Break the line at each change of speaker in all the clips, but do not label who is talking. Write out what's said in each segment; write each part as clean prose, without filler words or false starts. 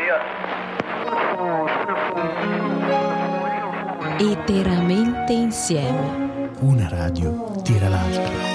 Eteramente insieme.
Una radio tira l'altra.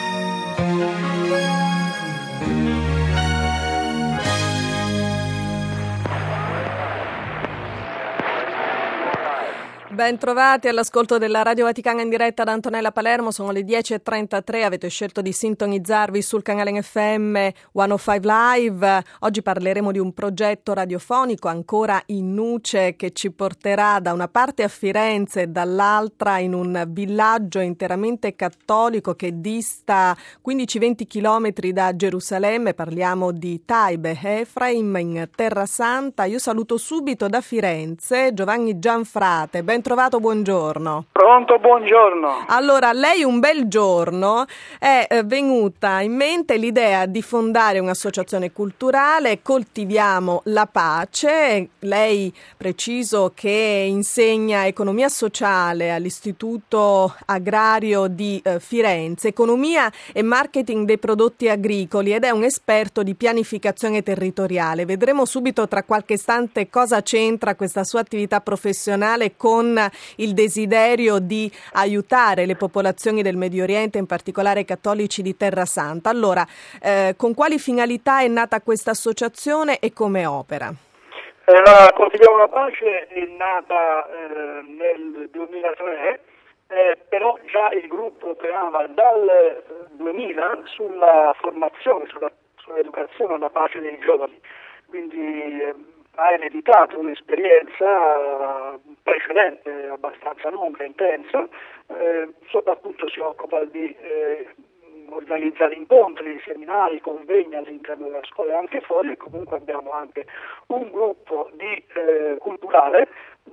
Ben trovati all'ascolto della Radio Vaticana in diretta da Antonella Palermo, sono le 10.33, avete scelto di sintonizzarvi sul canale FM 105 Live. Oggi parleremo di un progetto radiofonico ancora in nuce che ci porterà da una parte a Firenze e dall'altra in un villaggio interamente cattolico che dista 15-20 chilometri da Gerusalemme. Parliamo di Taibe Efraim in Terra Santa. Io saluto subito da Firenze Giovanni Gianfrate. Ben trovato, buongiorno.
Pronto, buongiorno.
Allora, lei un bel giorno è venuta in mente l'idea di fondare un'associazione culturale, Coltiviamo la Pace. Lei, preciso, che insegna economia sociale all'Istituto Agrario di Firenze, economia e marketing dei prodotti agricoli ed è un esperto di pianificazione territoriale. Vedremo subito tra qualche istante cosa c'entra questa sua attività professionale con il desiderio di aiutare le popolazioni del Medio Oriente, in particolare i cattolici di Terra Santa. Allora, con quali finalità è nata questa associazione e come opera?
La Coltiviamo la Pace è nata nel 2003, però già il gruppo operava dal 2000 sulla formazione, sull'educazione alla pace dei giovani, quindi ha ereditato un'esperienza precedente abbastanza lunga, intensa, soprattutto si occupa di organizzare incontri, seminari, convegni all'interno della scuola e anche fuori, e comunque abbiamo anche un gruppo culturale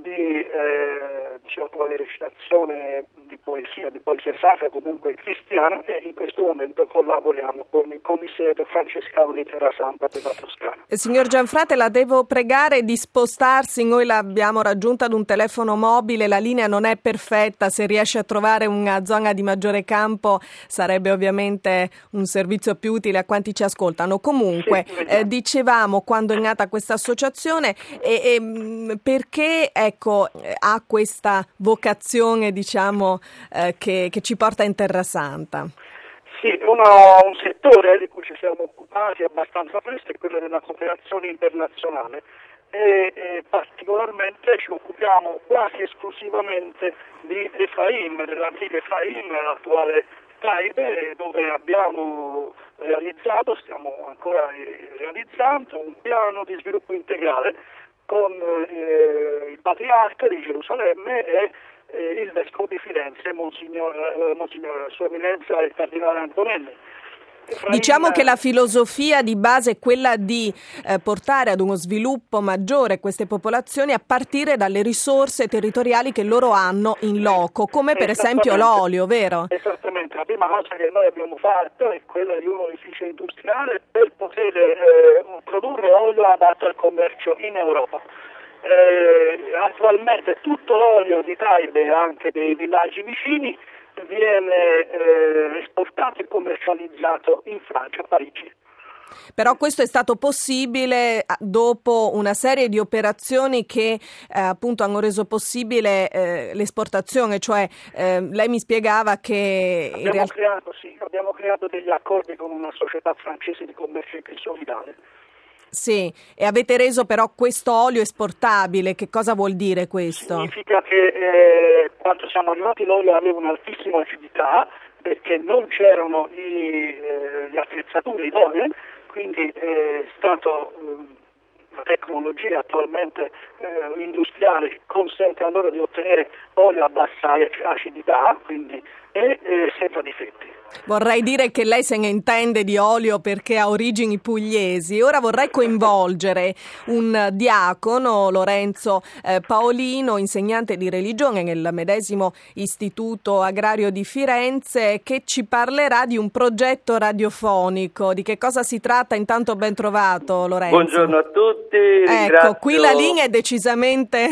si occupa di recitazione, di poesia sacra, comunque cristiana, e in questo momento collaboriamo con il commissario francescano di Terra Santa per la Toscana.
Signor Gianfrate, la devo pregare di spostarsi, noi l'abbiamo raggiunta ad un telefono mobile, la linea non è perfetta, se riesce a trovare una zona di maggiore campo sarebbe ovviamente un servizio più utile a quanti ci ascoltano. Comunque, sì, dicevamo quando è nata questa associazione e perché ha questa vocazione, diciamo, che ci porta in Terra Santa.
Sì, un settore di cui ci siamo occupati abbastanza presto è quello della cooperazione internazionale e particolarmente ci occupiamo quasi esclusivamente di Efraim, dell'antica Efraim, l'attuale Taibe, dove abbiamo stiamo ancora realizzando un piano di sviluppo integrale con il patriarca di Gerusalemme e il vescovo di Firenze, Monsignor Sua Eminenza il Cardinale Antonelli.
Diciamo che la filosofia di base è quella di portare ad uno sviluppo maggiore queste popolazioni a partire dalle risorse territoriali che loro hanno in loco, come per esempio l'olio, vero?
Esattamente, la prima cosa che noi abbiamo fatto è quella di un oficio industriale per poter produrre olio adatto al commercio in Europa. Attualmente tutto l'olio di Taibe e anche dei villaggi vicini viene esportato e commercializzato in Francia, a Parigi.
Però questo è stato possibile dopo una serie di operazioni che appunto hanno reso possibile l'esportazione, cioè lei mi spiegava che
abbiamo creato degli accordi con una società francese di commercio solidale.
Sì, e avete reso però questo olio esportabile. Che cosa vuol dire questo?
Significa che quando siamo arrivati l'olio aveva un'altissima acidità perché non c'erano le attrezzature idonee, quindi è stato la tecnologia attualmente industriale consente a loro di ottenere olio a bassa acidità, quindi e senza difetti.
Vorrei dire che lei se ne intende di olio perché ha origini pugliesi. Ora vorrei coinvolgere un diacono, Lorenzo Paolino, insegnante di religione nel medesimo Istituto Agrario di Firenze, che ci parlerà di un progetto radiofonico. Di che cosa si tratta? Intanto ben trovato, Lorenzo.
Buongiorno a tutti.
Ecco, qui la linea è decisamente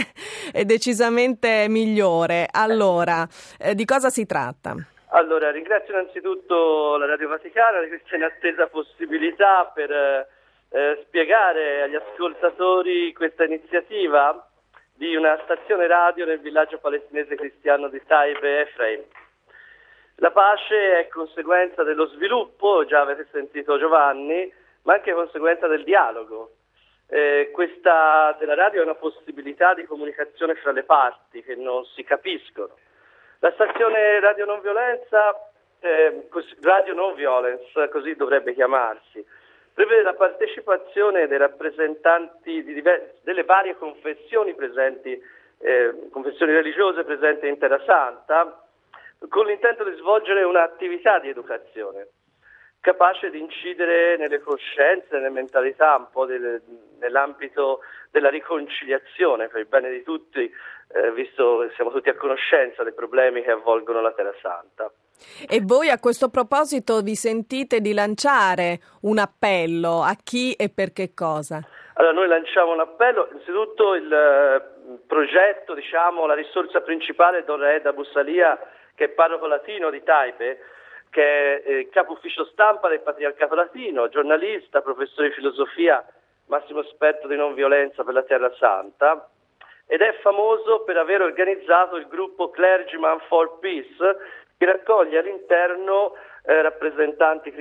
migliore. Allora, di cosa si tratta?
Allora, ringrazio innanzitutto la Radio Vaticana di questa inattesa possibilità per spiegare agli ascoltatori questa iniziativa di una stazione radio nel villaggio palestinese cristiano di Taibe Efraim. La pace è conseguenza dello sviluppo, già avete sentito Giovanni, ma anche conseguenza del dialogo. Questa della radio è una possibilità di comunicazione fra le parti che non si capiscono. La stazione Radio Non Violenza, Radio Non Violence, così dovrebbe chiamarsi, prevede la partecipazione dei rappresentanti delle varie confessioni presenti, confessioni religiose presenti in Terra Santa, con l'intento di svolgere un'attività di educazione capace di incidere nelle coscienze, nelle mentalità, un po' nell'ambito della riconciliazione per il bene di tutti, visto che siamo tutti a conoscenza dei problemi che avvolgono la Terra Santa.
E voi a questo proposito vi sentite di lanciare un appello a chi e per che cosa?
Allora noi lanciamo un appello, innanzitutto il progetto, la risorsa principale è Don Raed Abu Salia, che è parroco latino di Taibe, che è capo ufficio stampa del Patriarcato Latino, giornalista, professore di filosofia, massimo esperto di non violenza per la Terra Santa, ed è famoso per aver organizzato il gruppo Clergyman for Peace, che raccoglie all'interno rappresentanti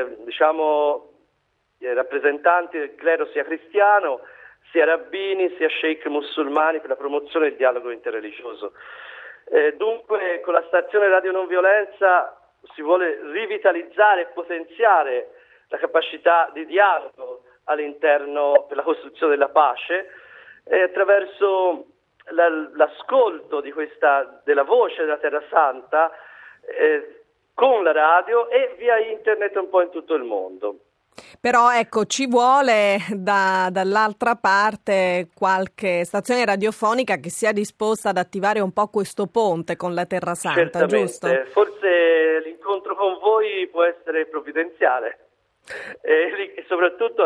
del clero sia cristiano, sia rabbini, sia sheikh musulmani per la promozione del dialogo interreligioso. Dunque con la stazione Radio Non Violenza si vuole rivitalizzare e potenziare la capacità di dialogo all'interno per la costruzione della pace attraverso l'ascolto della voce della Terra Santa con la radio e via internet un po' in tutto il mondo.
Però ecco, ci vuole dall'altra parte qualche stazione radiofonica che sia disposta ad attivare un po' questo ponte con la Terra Santa,
certamente,
giusto?
Forse l'incontro con voi può essere provvidenziale e soprattutto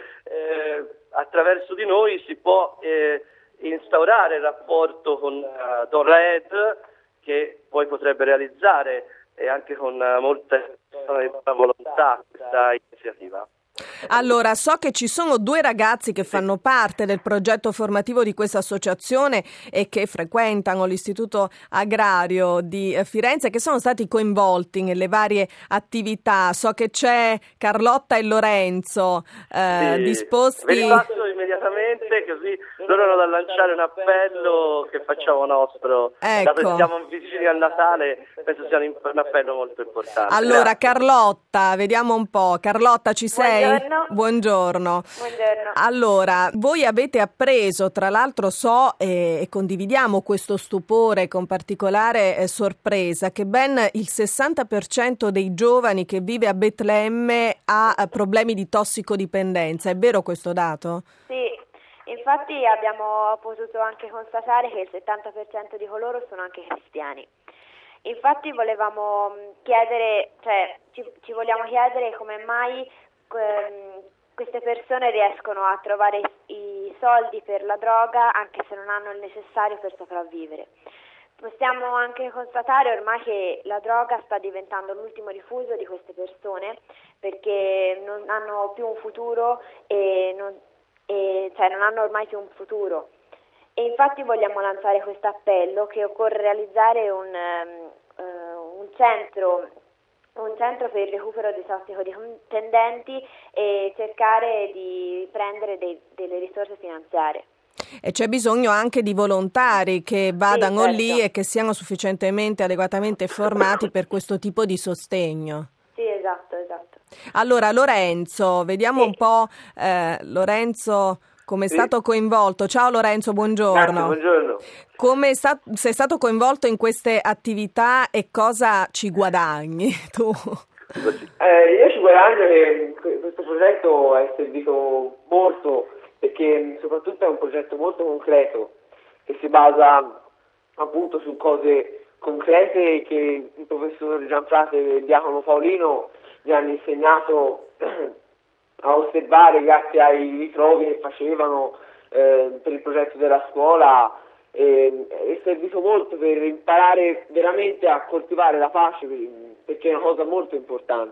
attraverso di noi si può instaurare il rapporto con Don Raed, che poi potrebbe realizzare e anche con molta volontà questa iniziativa.
Allora, so che ci sono 2 ragazzi che fanno parte del progetto formativo di questa associazione e che frequentano l'Istituto Agrario di Firenze, che sono stati coinvolti nelle varie attività. So che c'è Carlotta e Lorenzo disposti.
Ve li passo immediatamente, così loro hanno da lanciare un appello che facciamo nostro.
Ecco.
Dato che siamo vicini al Natale, penso sia un appello molto importante.
Allora,
grazie.
Carlotta, vediamo un po'. Carlotta, ci sei?
Buongiorno.
Allora, voi avete appreso, tra l'altro so e condividiamo questo stupore con particolare sorpresa, che ben il 60% dei giovani che vive a Betlemme ha problemi di tossicodipendenza. È vero questo dato?
Sì, infatti abbiamo potuto anche constatare che il 70% di coloro sono anche cristiani. Infatti volevamo chiedere, ci vogliamo chiedere come mai queste persone riescono a trovare i soldi per la droga anche se non hanno il necessario per sopravvivere. Possiamo anche constatare ormai che la droga sta diventando l'ultimo rifugio di queste persone, perché non hanno più un futuro non hanno ormai più un futuro. E infatti vogliamo lanciare questo appello che occorre realizzare un centro per il recupero dei tossicodipendenti e cercare di prendere delle risorse finanziarie.
E c'è bisogno anche di volontari che vadano lì e che siano sufficientemente, adeguatamente formati per questo tipo di sostegno.
Sì, esatto.
Allora, Lorenzo, vediamo un po', Lorenzo, come è stato coinvolto. Ciao Lorenzo, buongiorno.
Grazie, buongiorno.
Sei stato coinvolto in queste attività e cosa ci guadagni tu?
Io ci guadagno che questo progetto è servito molto, perché soprattutto è un progetto molto concreto che si basa appunto su cose concrete che il professor Gianfrate e il diacono Paolino mi hanno insegnato a osservare grazie ai ritrovi che facevano per il progetto della scuola. È servito molto per imparare veramente a coltivare la pace, perché è una cosa molto importante.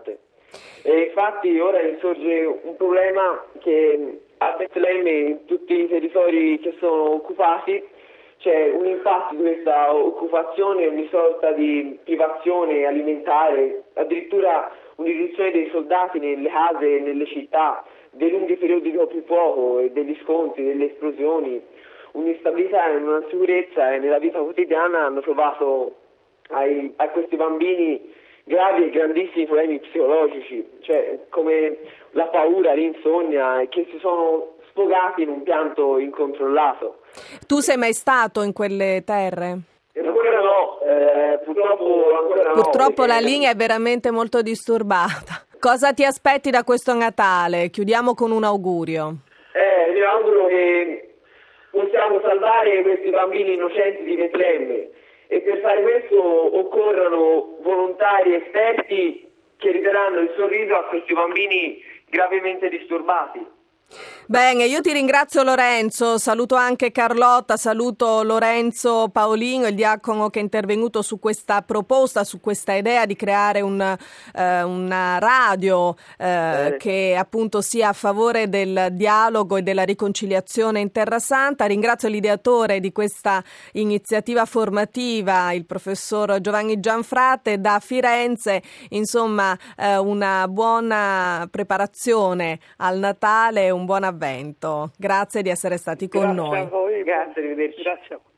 E infatti ora insorge un problema che a Betlemme, in tutti i territori che sono occupati, c'è un impatto di questa occupazione, ogni sorta di privazione alimentare, addirittura un'irruzione dei soldati nelle case, nelle città, dei lunghi periodi di coprifuoco e degli scontri, delle esplosioni, un'instabilità e una sicurezza nella vita quotidiana hanno trovato a questi bambini gravi e grandissimi problemi psicologici, cioè come la paura, l'insonnia, che si sono sfogati in un pianto incontrollato.
Tu sei mai stato in quelle terre?
Ancora no, purtroppo ancora no.
Purtroppo la linea è veramente molto disturbata. Cosa ti aspetti da questo Natale? Chiudiamo con un augurio.
Mi auguro che possiamo salvare questi bambini innocenti di Betlemme. E per fare questo occorrono volontari esperti che ridaranno il sorriso a questi bambini gravemente disturbati.
Bene, io ti ringrazio Lorenzo, saluto anche Carlotta, saluto Lorenzo Paolino, il diacono che è intervenuto su questa proposta, su questa idea di creare una radio che appunto sia a favore del dialogo e della riconciliazione in Terra Santa. Ringrazio l'ideatore di questa iniziativa formativa, il professor Giovanni Gianfrate da Firenze. Insomma, una buona preparazione al Natale, un buon avvento. Grazie di essere stati con noi.
Grazie a voi.
Grazie, arrivederci.
Grazie a voi.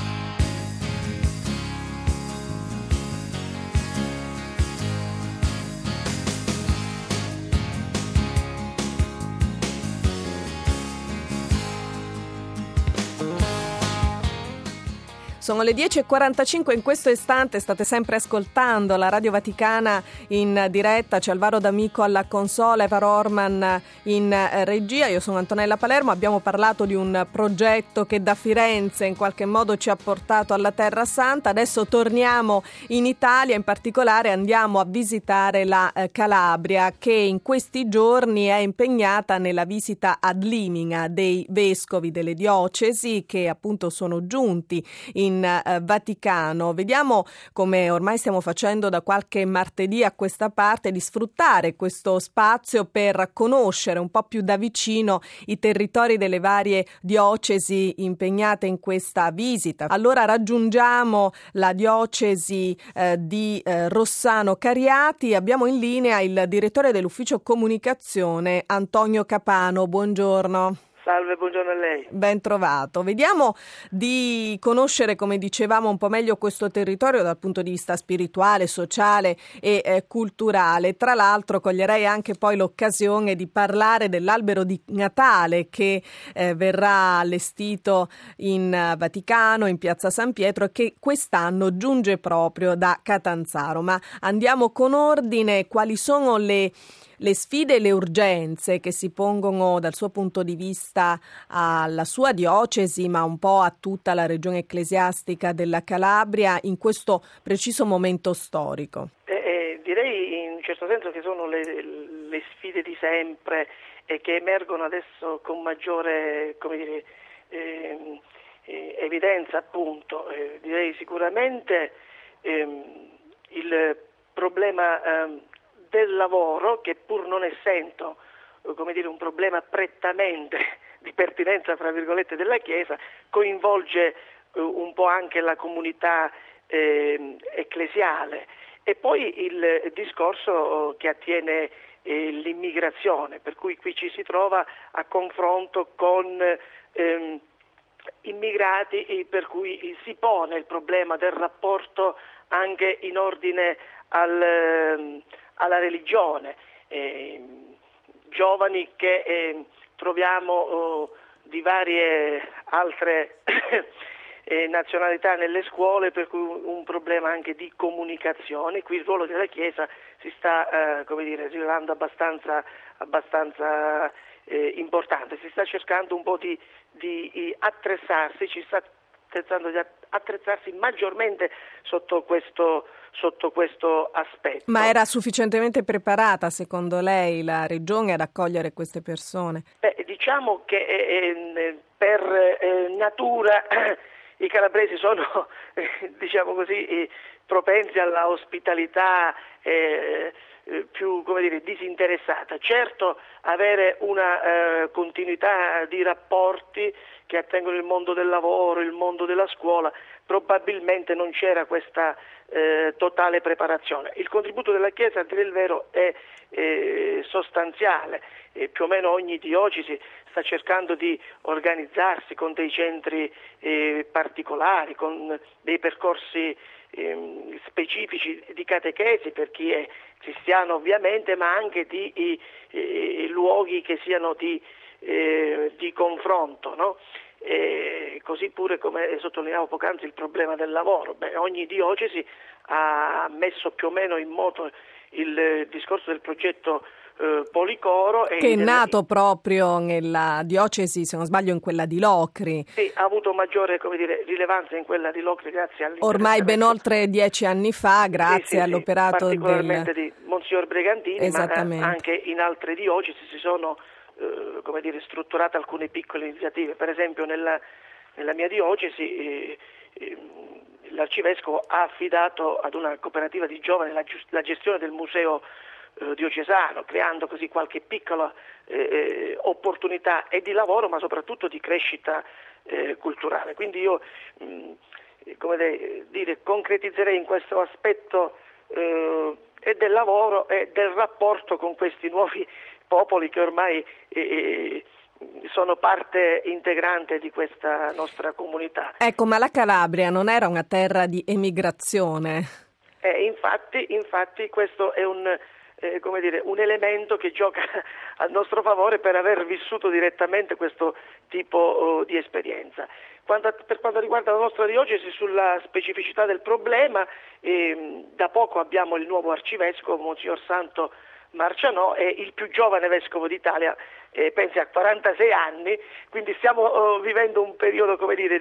Sono le 10:45, in questo istante state sempre ascoltando la Radio Vaticana in diretta, c'è Alvaro D'Amico alla console, Eva Orman in regia, io sono Antonella Palermo, abbiamo parlato di un progetto che da Firenze in qualche modo ci ha portato alla Terra Santa, adesso torniamo in Italia, in particolare andiamo a visitare la Calabria che in questi giorni è impegnata nella visita ad limina dei vescovi delle diocesi che appunto sono giunti in Vaticano. Vediamo, come ormai stiamo facendo da qualche martedì a questa parte, di sfruttare questo spazio per conoscere un po' più da vicino i territori delle varie diocesi impegnate in questa visita. Allora raggiungiamo la diocesi di Rossano Cariati, abbiamo in linea il direttore dell'ufficio comunicazione Antonio Capano. Buongiorno.
Salve, buongiorno a lei.
Ben trovato. Vediamo di conoscere, come dicevamo, un po' meglio questo territorio dal punto di vista spirituale, sociale e culturale. Tra l'altro coglierei anche poi l'occasione di parlare dell'albero di Natale che verrà allestito in Vaticano, in Piazza San Pietro, e che quest'anno giunge proprio da Catanzaro. Ma andiamo con ordine. Quali sono le sfide e le urgenze che si pongono dal suo punto di vista alla sua diocesi, ma un po' a tutta la regione ecclesiastica della Calabria in questo preciso momento storico?
Direi in un certo senso che sono le sfide di sempre e che emergono adesso con maggiore, evidenza, appunto. Direi sicuramente il problema del lavoro, che pur non essendo un problema prettamente di pertinenza fra virgolette della Chiesa, coinvolge un po' anche la comunità ecclesiale, e poi il discorso che attiene l'immigrazione, per cui qui ci si trova a confronto con immigrati, per cui si pone il problema del rapporto anche in ordine alla religione, giovani che troviamo di varie altre nazionalità nelle scuole, per cui un problema anche di comunicazione. Qui il ruolo della Chiesa si sta rivelando abbastanza importante, si sta cercando un po' di attrezzarsi, ci sta pensando di attrezzarsi maggiormente sotto questo aspetto.
Ma era sufficientemente preparata, secondo lei, la Regione ad accogliere queste persone?
Diciamo che per natura i calabresi sono, diciamo così, propensi alla ospitalità più disinteressata. Certo, avere una continuità di rapporti che attengono il mondo del lavoro, il mondo della scuola, probabilmente non c'era questa totale preparazione. Il contributo della Chiesa, a dire il vero, è sostanziale. Più o meno ogni diocesi sta cercando di organizzarsi con dei centri particolari, con dei percorsi specifici di catechesi per chi è cristiano ovviamente, ma anche di luoghi che siano di confronto, no? Così pure, come sottolineavo poc'anzi, il problema del lavoro. Ogni diocesi ha messo più o meno in moto il discorso del progetto Policoro,
che è nato proprio nella diocesi, se non sbaglio, in quella di Locri.
Sì, ha avuto maggiore rilevanza in quella di Locri grazie
ormai ben oltre 10 anni fa, grazie all'operato
particolarmente di Monsignor Bregantini, ma anche in altre diocesi si sono strutturate alcune piccole iniziative. Per esempio nella mia diocesi l'arcivescovo ha affidato ad una cooperativa di giovani la gestione del museo diocesano, creando così qualche piccola opportunità e di lavoro, ma soprattutto di crescita culturale. Quindi io concretizzerei in questo aspetto e del lavoro e del rapporto con questi nuovi popoli che ormai sono parte integrante di questa nostra comunità.
Ecco, ma la Calabria non era una terra di emigrazione?
Infatti questo è un elemento che gioca a nostro favore per aver vissuto direttamente questo tipo di esperienza. Per quanto riguarda la nostra diocesi, sulla specificità del problema, da poco abbiamo il nuovo arcivescovo, Monsignor Santo Marcianò, è il più giovane vescovo d'Italia, pensi a 46 anni, quindi stiamo vivendo un periodo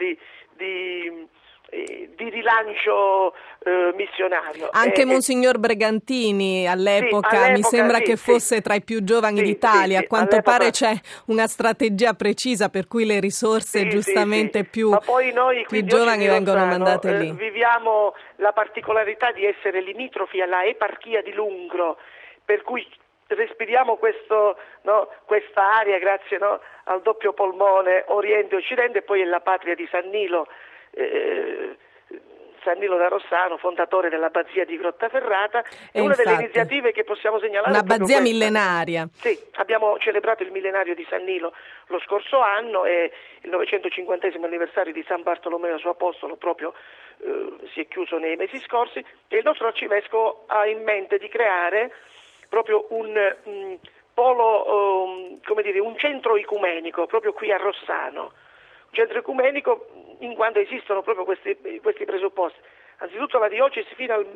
di rilancio missionario.
Anche Monsignor Bregantini all'epoca mi sembra che fosse tra i più giovani d'Italia. A quanto pare c'è una strategia precisa per cui le risorse giustamente più giovani vengono mandate lì.
Viviamo la particolarità di essere limitrofi alla eparchia di Lungro, per cui respiriamo questa aria grazie al doppio polmone Oriente-Occidente, e poi è la patria di San Nilo da Rossano, fondatore dell'abbazia di Grottaferrata. È una delle iniziative che possiamo segnalare.
Un'abbazia millenaria.
Sì, abbiamo celebrato il millenario di San Nilo lo scorso anno e il 950° anniversario di San Bartolomeo suo apostolo proprio si è chiuso nei mesi scorsi, e il nostro arcivescovo ha in mente di creare proprio un polo, un centro ecumenico proprio qui a Rossano. Un centro ecumenico in quanto esistono proprio questi presupposti. Anzitutto la diocesi fino al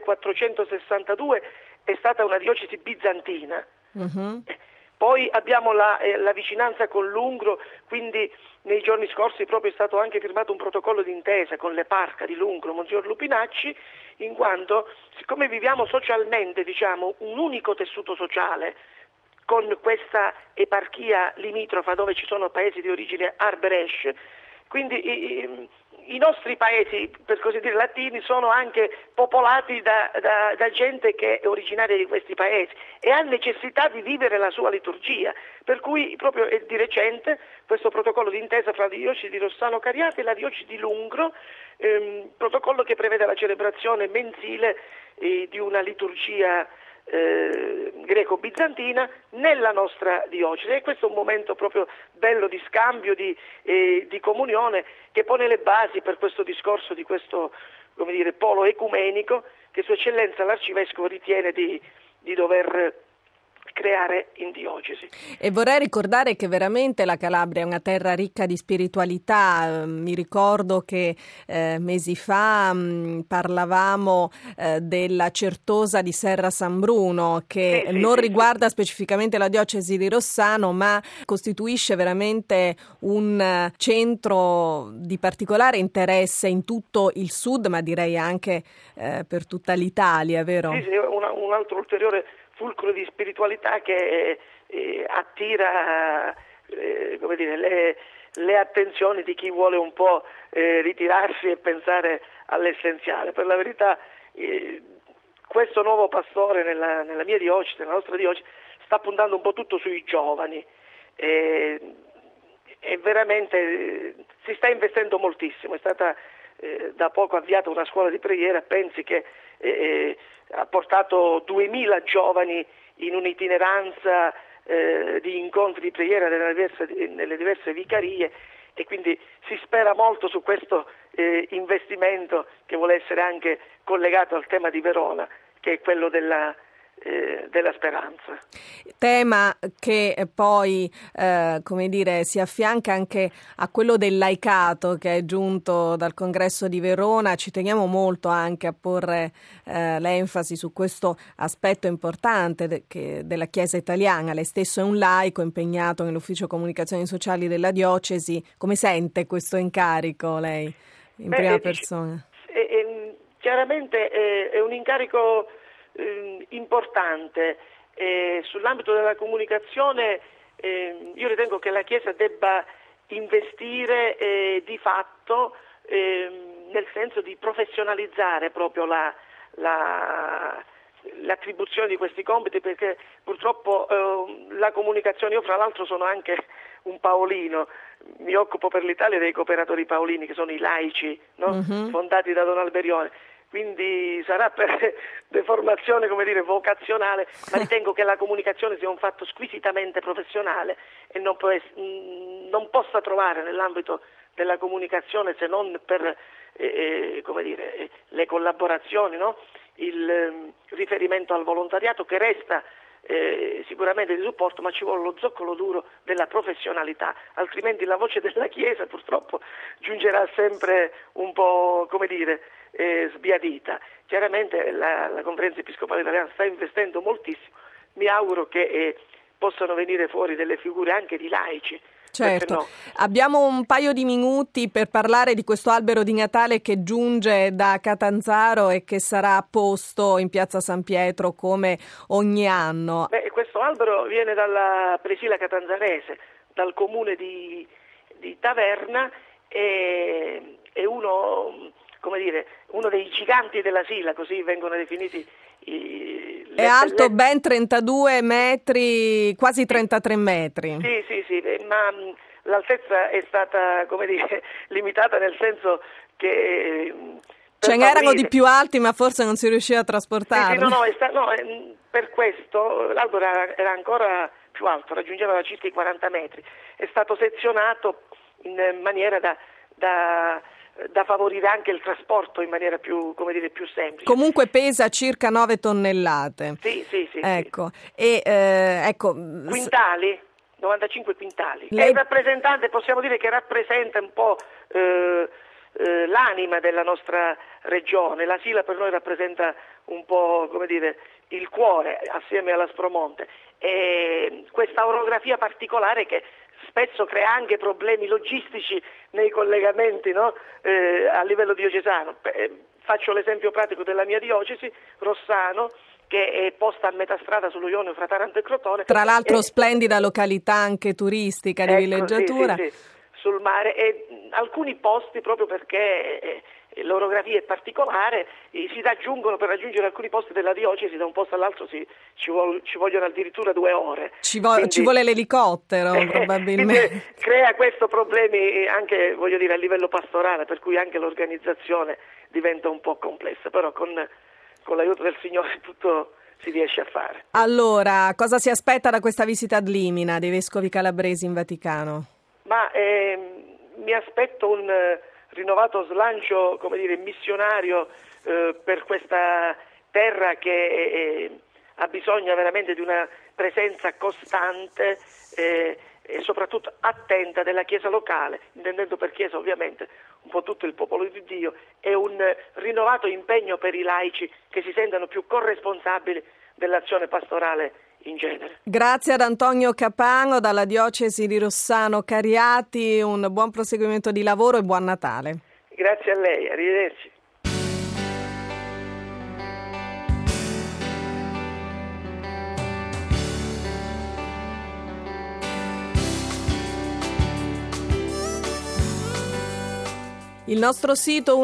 1462 è stata una diocesi bizantina. Uh-huh. Poi abbiamo la vicinanza con l'Ungro, quindi nei giorni scorsi proprio è stato anche firmato un protocollo d'intesa con l'eparca di Lungro, Monsignor Lupinacci, in quanto siccome viviamo socialmente, un unico tessuto sociale con questa eparchia limitrofa dove ci sono paesi di origine arberesce, quindi i nostri paesi, per così dire, latini, sono anche popolati da gente che è originaria di questi paesi e ha necessità di vivere la sua liturgia, per cui proprio di recente questo protocollo d'intesa fra la diocesi di Rossano Cariati e la diocesi di Lungro, protocollo che prevede la celebrazione mensile di una liturgia greco-bizantina nella nostra diocesi, e questo è un momento proprio bello di scambio, di comunione, che pone le basi per questo discorso di questo polo ecumenico che Sua Eccellenza l'Arcivescovo ritiene di dover creare in diocesi.
E vorrei ricordare che veramente la Calabria è una terra ricca di spiritualità. Mi ricordo che mesi fa parlavamo della Certosa di Serra San Bruno, che non riguarda specificamente la diocesi di Rossano, ma costituisce veramente un centro di particolare interesse in tutto il sud, ma direi anche per tutta l'Italia, vero?
Sì, un altro ulteriore fulcro di spiritualità che attira le attenzioni di chi vuole un po' ritirarsi e pensare all'essenziale. Per la verità questo nuovo pastore nella mia diocesi, nella nostra diocesi, sta puntando un po' tutto sui giovani e veramente si sta investendo moltissimo. È stata da poco avviata una scuola di preghiera, pensi che ha portato 2000 giovani in un'itineranza di incontri di preghiera nelle diverse vicarie, e quindi si spera molto su questo investimento, che vuole essere anche collegato al tema di Verona, che è quello della speranza.
Tema che poi si affianca anche a quello del laicato che è giunto dal Congresso di Verona. Ci teniamo molto anche a porre l'enfasi su questo aspetto importante della Chiesa italiana. Lei stesso è un laico impegnato nell'Ufficio Comunicazioni Sociali della Diocesi. Come sente questo incarico lei in prima persona?
Chiaramente è un incarico importante. Sull'ambito della comunicazione io ritengo che la Chiesa debba investire di fatto nel senso di professionalizzare proprio l'attribuzione di questi compiti, perché purtroppo la comunicazione, io fra l'altro sono anche un paolino, mi occupo per l'Italia dei cooperatori paolini, che sono i laici, no? Fondati da Don Alberione. Quindi sarà per deformazione, vocazionale, ma ritengo che la comunicazione sia un fatto squisitamente professionale e non possa trovare nell'ambito della comunicazione, se non per le collaborazioni, no? Il riferimento al volontariato, che resta sicuramente di supporto, ma ci vuole lo zoccolo duro della professionalità, altrimenti la voce della Chiesa purtroppo giungerà sempre un po' sbiadita. Chiaramente la Conferenza Episcopale Italiana sta investendo moltissimo, mi auguro che possano venire fuori delle figure anche di laici.
Certo,
no?
Abbiamo un paio di minuti per parlare di questo albero di Natale che giunge da Catanzaro e che sarà posto in piazza San Pietro come ogni anno.
Questo albero viene dalla Presila Catanzarese, dal comune di Taverna, e è uno dei giganti della Sila, così vengono definiti.
È alto ben 32 metri, quasi 33 metri.
Sì, ma l'altezza è stata, limitata, nel senso che
ce n'erano di più alti, ma forse non si riusciva a trasportarli.
Per questo l'albero era ancora più alto, raggiungeva circa i 40 metri. È stato sezionato in maniera da favorire anche il trasporto in maniera più semplice.
Comunque pesa circa 9 tonnellate.
Sì.
Ecco.
Quintali? 95 quintali. È il rappresentante, possiamo dire che rappresenta un po' l'anima della nostra regione. La Sila per noi rappresenta un po' il cuore assieme all'Aspromonte. E questa orografia particolare che spesso crea anche problemi logistici nei collegamenti, no? A livello diocesano. Faccio l'esempio pratico della mia diocesi, Rossano, che è posta a metà strada sullo Ionio fra Taranto e Crotone.
Tra l'altro splendida località anche turistica di villeggiatura.
Sì, sul mare, e alcuni posti, proprio perché l'orografia è particolare, si raggiungono, per raggiungere alcuni posti della diocesi da un posto all'altro ci vogliono addirittura 2 ore.
Ci vuole l'elicottero probabilmente.
Crea questo problemi anche a livello pastorale, per cui anche l'organizzazione diventa un po' complessa, però con l'aiuto del Signore tutto si riesce a fare.
Allora, cosa si aspetta da questa visita ad Limina dei vescovi calabresi in Vaticano?
Ma mi aspetto un rinnovato slancio, missionario per questa terra che ha bisogno veramente di una presenza costante e soprattutto attenta della Chiesa locale, intendendo per Chiesa ovviamente un po' tutto il popolo di Dio, e un rinnovato impegno per i laici che si sentano più corresponsabili dell'azione pastorale in genere.
Grazie ad Antonio Capano dalla diocesi di Rossano Cariati, un buon proseguimento di lavoro e buon Natale.
Grazie a lei, arrivederci.
Il nostro sito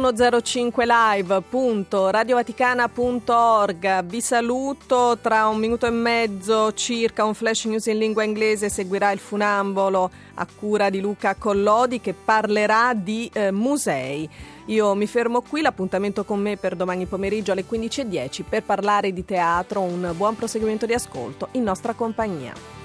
105live.radiovaticana.org. Vi saluto, tra un minuto e mezzo circa un flash news in lingua inglese, seguirà il Funambolo a cura di Luca Collodi che parlerà di musei. Io mi fermo qui, l'appuntamento con me per domani pomeriggio alle 15:10 per parlare di teatro. Un buon proseguimento di ascolto in nostra compagnia.